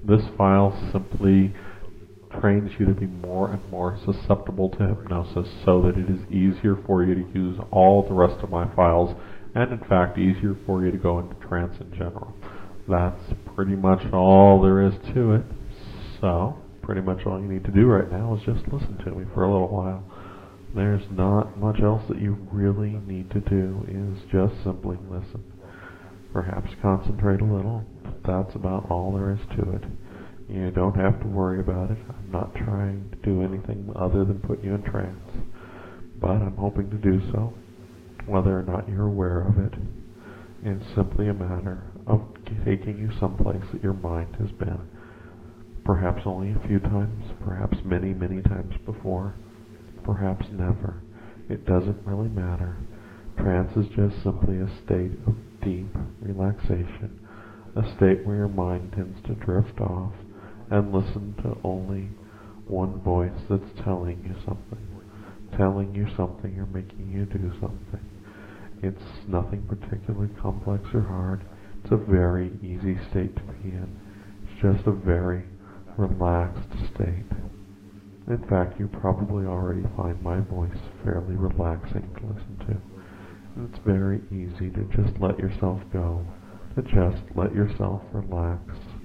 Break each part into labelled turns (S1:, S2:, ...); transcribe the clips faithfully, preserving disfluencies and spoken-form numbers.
S1: This file simply trains you to be more and more susceptible to hypnosis so that it is easier for you to use all the rest of my files and in fact easier for you to go into trance in general. That's pretty much all there is to it. So pretty much all you need to do right now is just listen to me for a little while. There's not much else that you really need to do, is just simply listen. Perhaps concentrate a little, but that's about all there is to it. You don't have to worry about it. I'm not trying to do anything other than put you in trance, but I'm hoping to do so, whether or not you're aware of it. It's simply a matter of taking you someplace that your mind has been, perhaps only a few times, perhaps many, many times before, perhaps never. It doesn't really matter. Trance is just simply a state of deep relaxation, a state where your mind tends to drift off and listen to only one voice that's telling you something, telling you something or making you do something. It's nothing particularly complex or hard. It's a very easy state to be in. It's just a very relaxed state. In fact, you probably already find my voice fairly relaxing to listen to. And it's very easy to just let yourself go, to just let yourself relax.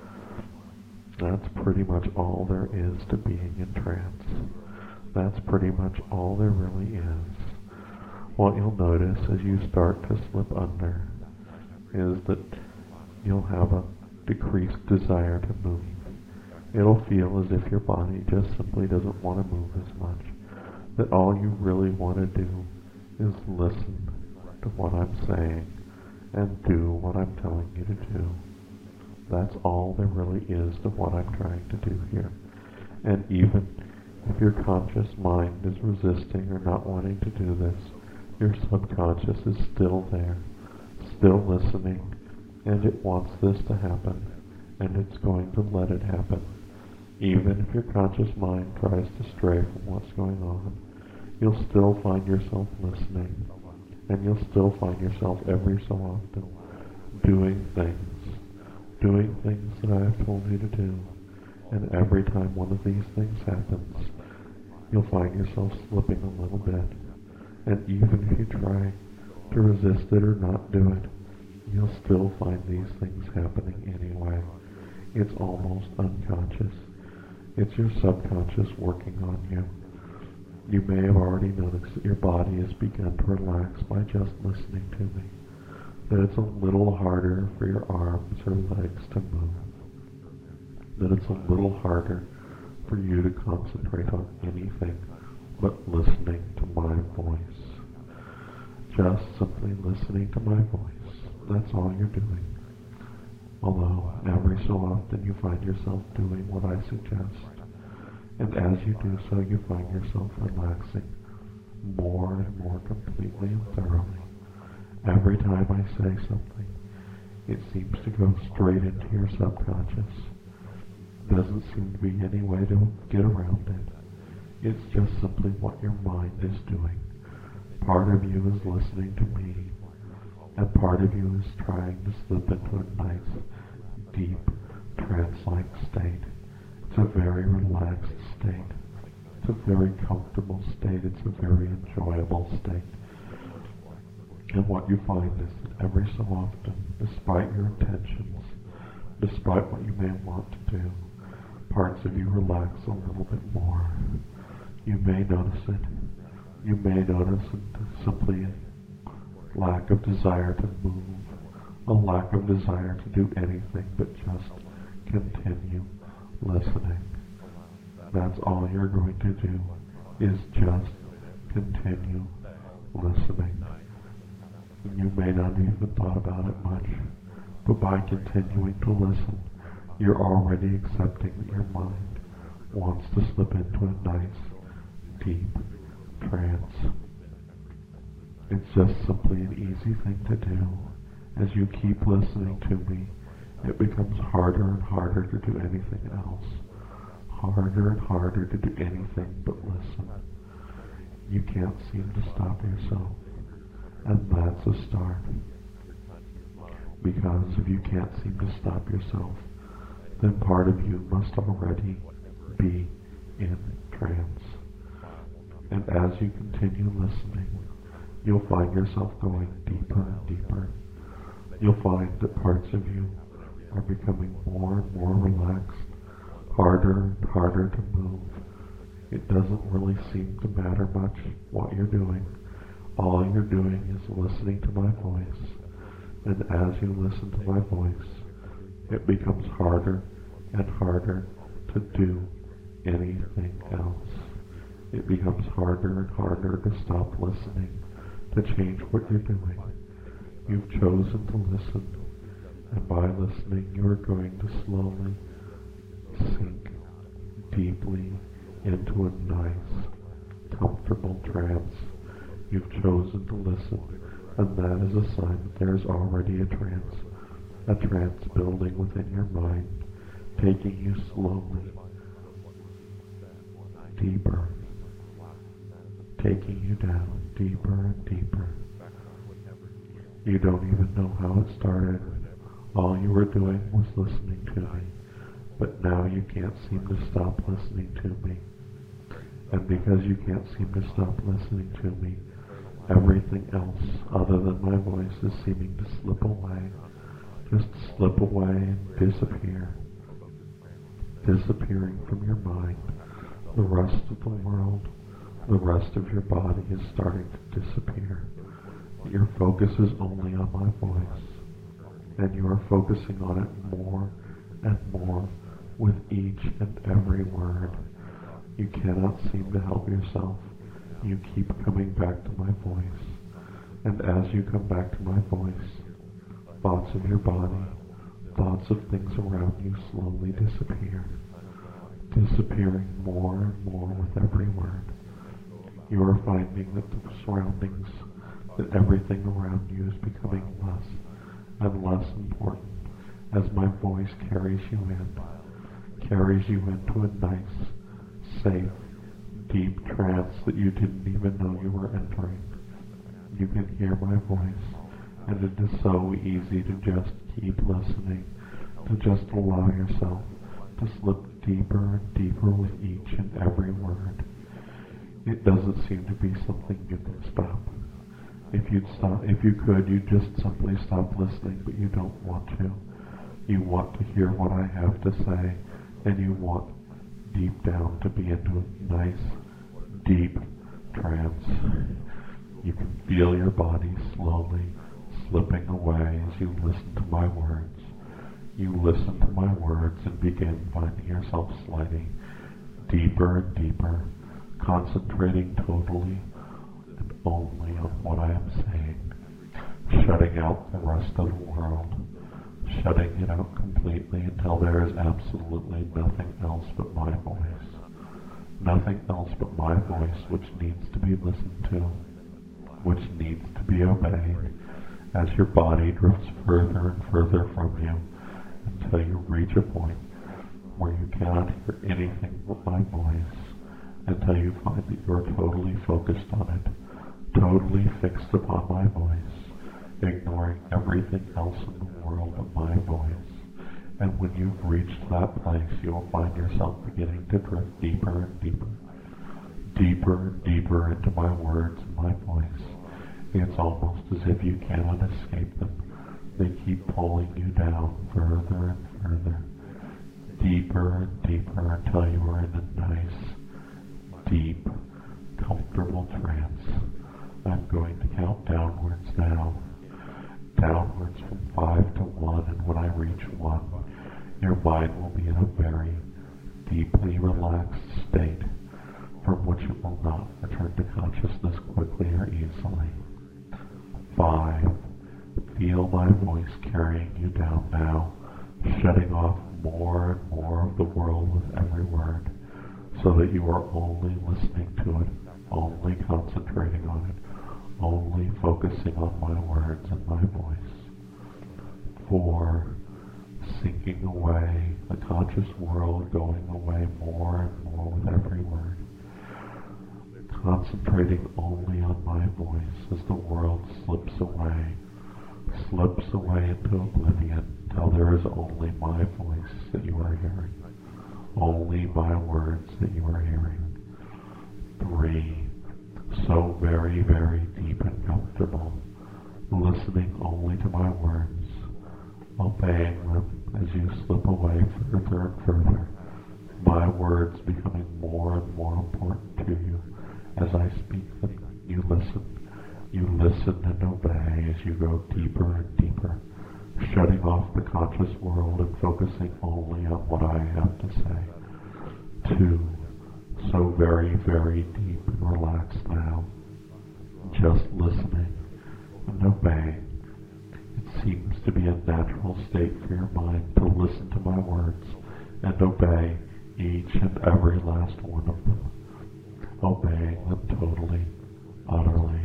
S1: That's pretty much all there is to being in trance. That's pretty much all there really is. What you'll notice as you start to slip under is that you'll have a decreased desire to move. It'll feel as if your body just simply doesn't want to move as much. That all you really want to do is listen to what I'm saying and do what I'm telling you to do. That's all there really is to what I'm trying to do here. And even if your conscious mind is resisting or not wanting to do this, your subconscious is still there, still listening, and it wants this to happen, and it's going to let it happen. Even if your conscious mind tries to stray from what's going on, you'll still find yourself listening, and you'll still find yourself every so often doing things, doing things that I have told you to do. And every time one of these things happens, you'll find yourself slipping a little bit. And even if you try to resist it or not do it, you'll still find these things happening anyway. It's almost unconscious. It's your subconscious working on you. You may have already noticed that your body has begun to relax by just listening to me. That it's a little harder for your arms or legs to move. That it's a little harder for you to concentrate on anything but listening to my voice. Just simply listening to my voice. That's all you're doing. Although every so often you find yourself doing what I suggest. And as you do so, you find yourself relaxing more and more completely and thoroughly. Every time I say something, it seems to go straight into your subconscious. Doesn't seem to be any way to get around it. It's just simply what your mind is doing. Part of you is listening to me, and part of you is trying to slip into a nice, deep, trance-like state. It's a very relaxed state. It's a very comfortable state. It's a very enjoyable state. And what you find is that every so often, despite your intentions, despite what you may want to do, parts of you relax a little bit more. You may notice it. You may notice it simply a lack of desire to move, a lack of desire to do anything but just continue listening. That's all you're going to do, is just continue listening. You may not even thought about it much, but by continuing to listen, you're already accepting that your mind wants to slip into a nice, deep trance. It's just simply an easy thing to do. As you keep listening to me, it becomes harder and harder to do anything else. Harder and harder to do anything but listen. You can't seem to stop yourself. And that's a start. Because if you can't seem to stop yourself, then part of you must already be in trance. And as you continue listening, you'll find yourself going deeper and deeper. You'll find that parts of you are becoming more and more relaxed, harder and harder to move. It doesn't really seem to matter much what you're doing. All you're doing is listening to my voice. And as you listen to my voice, it becomes harder and harder to do anything else. It becomes harder and harder to stop listening, to change what you're doing. You've chosen to listen, and by listening you are going to slowly sink deeply into a nice, comfortable trance. You've chosen to listen, and that is a sign that there is already a trance, a trance building within your mind, taking you slowly deeper, taking you down deeper and deeper. You don't even know how it started. All you were doing was listening to me, but now you can't seem to stop listening to me. And because you can't seem to stop listening to me, everything else other than my voice is seeming to slip away, just slip away and disappear, disappearing from your mind. The rest of the world, the rest of your body is starting to disappear. Your focus is only on my voice, and you are focusing on it more and more with each and every word. You cannot seem to help yourself. You keep coming back to my voice, and as you come back to my voice, thoughts of your body, thoughts of things around you slowly disappear, disappearing more and more with every word. You are finding that the surroundings, that everything around you is becoming less and less important as my voice carries you in, carries you into a nice, safe, deep trance that you didn't even know you were entering. You can hear my voice, and it is so easy to just keep listening, to just allow yourself to slip deeper and deeper with each and every word. It doesn't seem to be something you can stop. If you'd stop, if you could, you'd just simply stop listening, but you don't want to. You want to hear what I have to say, and you want deep down to be into a nice, deep trance. You can feel your body slowly slipping away as you listen to my words. You listen to my words and begin finding yourself sliding deeper and deeper, concentrating totally and only on what I am saying, shutting out the rest of the world, shutting it out completely until there is absolutely nothing else but my voice, nothing else but my voice which needs to be listened to, which needs to be obeyed as your body drifts further and further from you until you reach a point where you cannot hear anything but my voice, until you find that you are totally focused on it, totally fixed upon my voice, ignoring everything else in the world but my voice. And when you've reached that place, you will find yourself beginning to drift deeper and deeper, deeper and deeper into my words and my voice. It's almost as if you cannot escape them. They keep pulling you down further and further, deeper and deeper until you are in a nice, deep, comfortable trance. I'm going to count downwards now, downwards from five to one, and when I reach one, your mind will be in a very deeply relaxed state from which it will not return to consciousness quickly or easily. Five. Feel my voice carrying you down now, shutting off more and more of the world with every word, so that you are only listening to it, only concentrating on it, only focusing on my words and my voice. Four. Sinking away, the conscious world going away more and more with every word, concentrating only on my voice as the world slips away, slips away into oblivion, till there is only my voice that you are hearing, only my words that you are hearing. Three, so very, very deep and comfortable, listening only to my words, obeying them as you slip away further and further, my words becoming more and more important to you as I speak them. You listen. You listen and obey as you go deeper and deeper, shutting off the conscious world and focusing only on what I have to say. Two, so very, very deep and relaxed now, just listening and obeying. It seems to be a natural state for your mind to listen to my words and obey each and every last one of them, obeying them totally, utterly.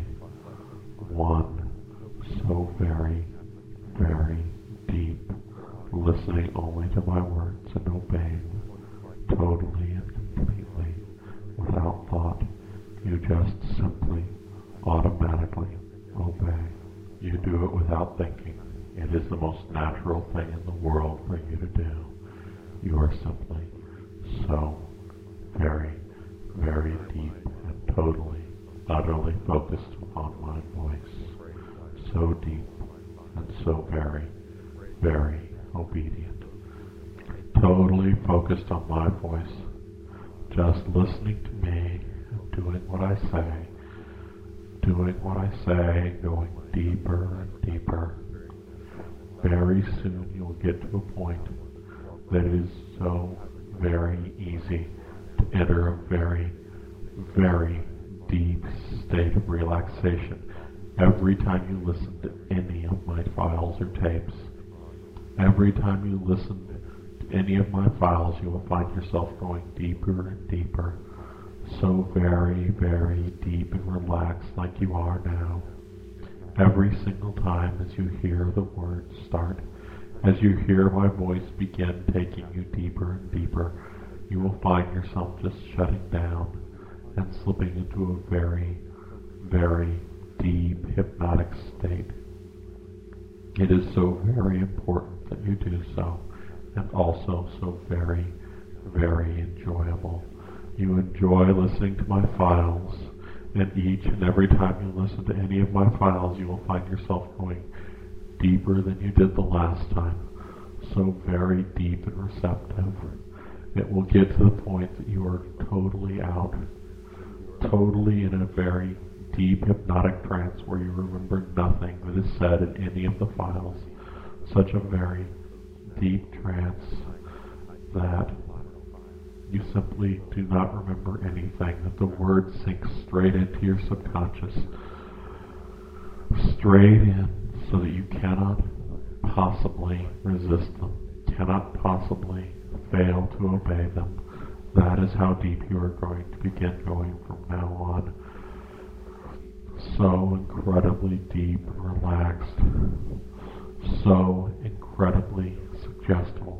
S1: One, so very, very deep, listening only to my words and obeying totally and completely, without thought. You just simply, automatically obey. You do it without thinking. It is the most natural thing in the world for you to do. You are simply so very, very deep and totally, utterly focused on my voice, so deep and so very, very obedient, totally focused on my voice, just listening to me and doing what I say, doing what I say, going deeper and deeper. Very soon you will get to a point that it is so very easy to enter a very, very deep state of relaxation every time you listen to any of my files or tapes. Every time you listen to any of my files, you will find yourself going deeper and deeper, so very, very deep and relaxed like you are now. Every single time as you hear the words start, as you hear my voice begin taking you deeper and deeper, you will find yourself just shutting down and slipping into a very, very deep hypnotic state. It is so very important that you do so, and also so very, very enjoyable. You enjoy listening to my files, and each and every time you listen to any of my files, you will find yourself going deeper than you did the last time, so very deep and receptive. It will get to the point that you are totally out, totally in a very deep hypnotic trance where you remember nothing that is said in any of the files. Such a very deep trance that you simply do not remember anything, that the words sink straight into your subconscious, straight in, so that you cannot possibly resist them, cannot possibly fail to obey them. That is how deep you are going to begin going from now on. So incredibly deep and relaxed, so incredibly suggestible.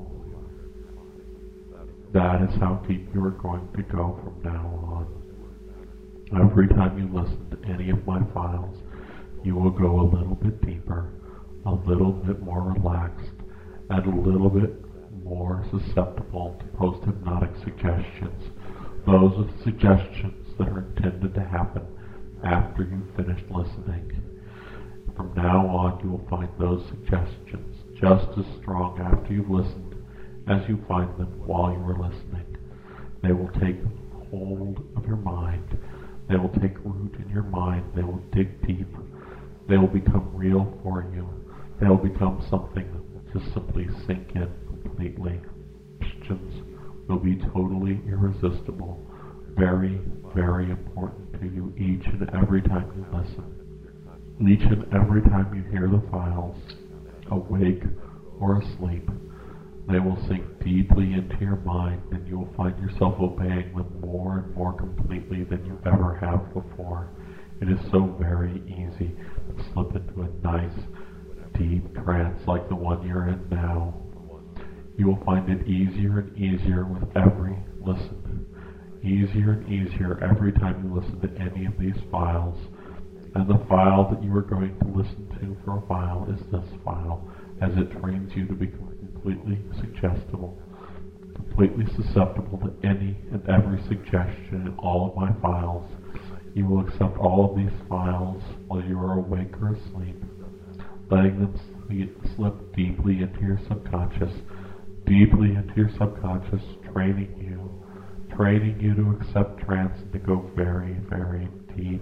S1: That is how deep you are going to go from now on. Every time you listen to any of my files, you will go a little bit deeper, a little bit more relaxed, and a little bit more susceptible to post-hypnotic suggestions. Those are the suggestions that are intended to happen after you've finished listening. From now on, you will find those suggestions just as strong after you've listened as you find them while you are listening. They will take hold of your mind. They will take root in your mind. They will dig deep. They will become real for you. They will become something that will just simply sink in completely. Questions will be totally irresistible, very, very important to you each and every time you listen. Each and every time you hear the files, awake or asleep, they will sink deeply into your mind, and you will find yourself obeying them more and more completely than you ever have before. It is so very easy to slip into a nice, deep trance like the one you're in now. You will find it easier and easier with every listen. Easier and easier every time you listen to any of these files. And the file that you are going to listen to for a while is this file. as it trains you to become completely suggestible, completely susceptible to any and every suggestion in all of my files. You will accept all of these files while you are awake or asleep, letting them slip deeply into your subconscious, deeply into your subconscious, training you, training you to accept trance and to go very, very deep,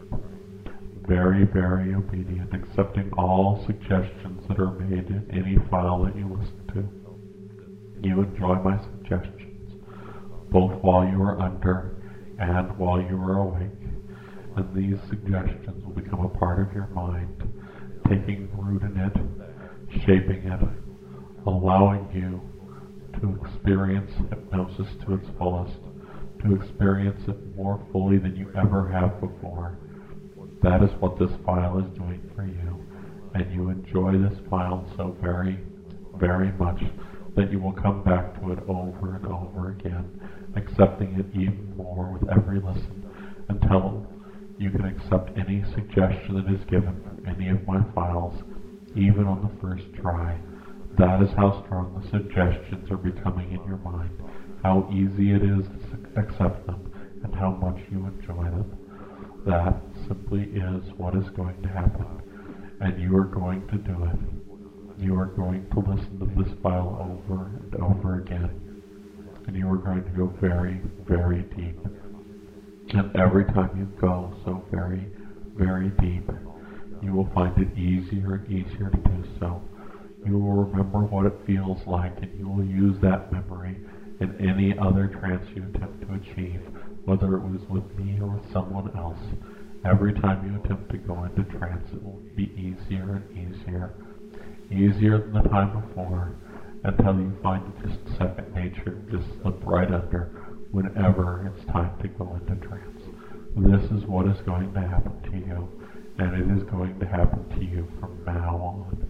S1: very, very obedient, accepting all suggestions that are made in any file that you listen to. You enjoy my suggestions, both while you are under and while you are awake, and these suggestions will become a part of your mind, taking root in it, shaping it, allowing you to experience hypnosis to its fullest, to experience it more fully than you ever have before. That is what this file is doing for you, and you enjoy this file so very, very much that you will come back to it over and over again, accepting it even more with every listen, until you can accept any suggestion that is given from any of my files, even on the first try. That is how strong the suggestions are becoming in your mind, how easy it is to accept them, and how much you enjoy them. That simply is what is going to happen, and you are going to do it. You are going to listen to this file over and over again, and you are going to go very, very deep. And every time you go so very, very deep, you will find it easier and easier to do so. You will remember what it feels like, and you will use that memory in any other trance you attempt to achieve, whether it was with me or with someone else. Every time you attempt to go into trance, it will be easier and easier, easier than the time before, until you find it just second nature, just slip right under whenever it's time to go into trance. This is what is going to happen to you, and it is going to happen to you from now on.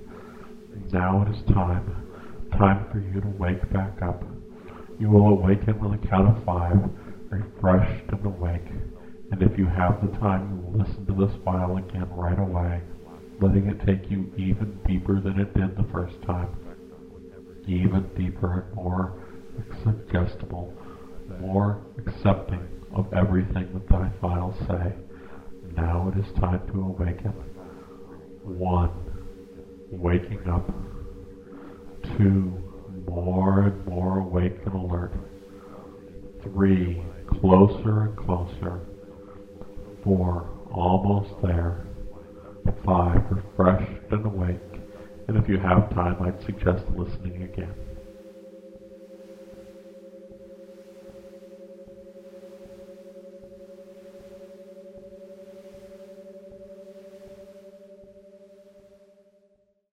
S1: Now it is time, time for you to wake back up. You will awaken with a count of five, refreshed and awake. And if you have the time, you will listen to this file again right away, letting it take you even deeper than it did the first time. Even deeper and more suggestible, more accepting of everything that thy files say. Now it is time to awaken. One, waking up. Two, more and more awake and alert. Three, closer and closer. Four, almost there. Five, refreshed and awake. And if you have time, I'd suggest listening again.